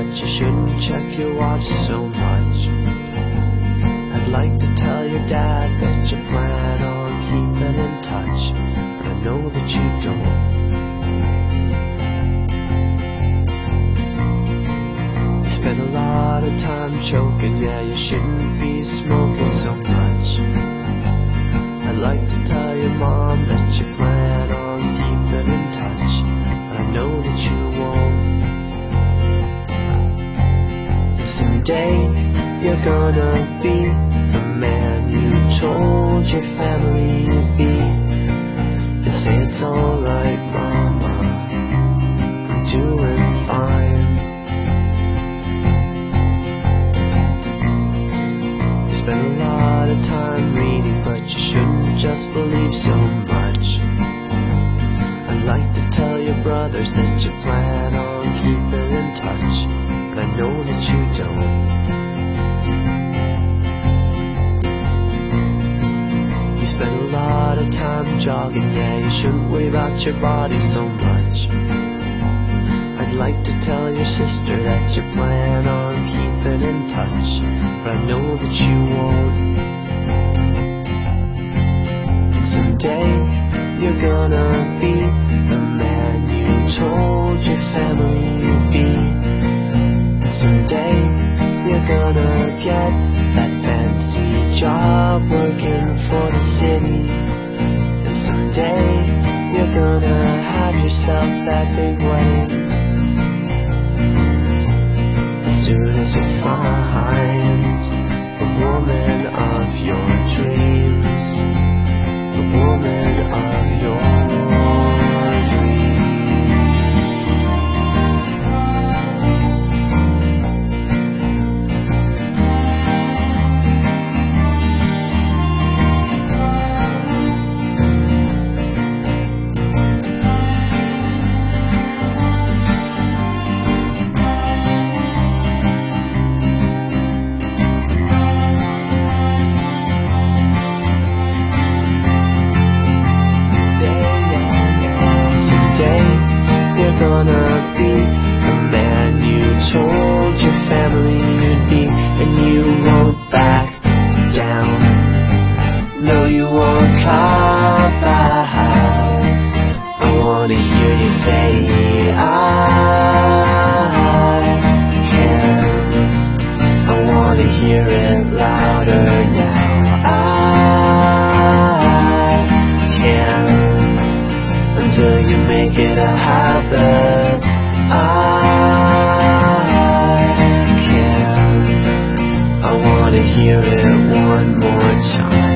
you shouldn't check your watch so much. I'd like to tell your dad that you plan on keeping in touch, but I know that you don't. You spend a lot of time choking, yeah, you shouldn't be smoking so much. I'd like to tell your mom that you plan on keeping in touch, but I know that you won't. And someday you're gonna be the man you told your family you'd be, and say it's alright, mama, I'm doing fine. You spend a lot of time reading, but you shouldn't just believe so much. I'd like to tell your brothers that you plan on keeping in touch, but I know that you don't. You spend a lot of time jogging, yeah, you shouldn't worry about your body so much. I'd like to tell your sister that you plan on keeping in touch, but I know that you won't. And someday you're gonna be the man you told your family you'd be, and someday you're gonna get that fancy job working for the city, and someday you're gonna have yourself that big wedding. As soon as you find the woman of your dreams, the woman of your gonna be the man you told your family you'd be, and you won't back down. No, you won't come back. I wanna hear you say I can. I wanna hear it louder now. I can. Until you make it a habit, I can. I wanna hear it one more time.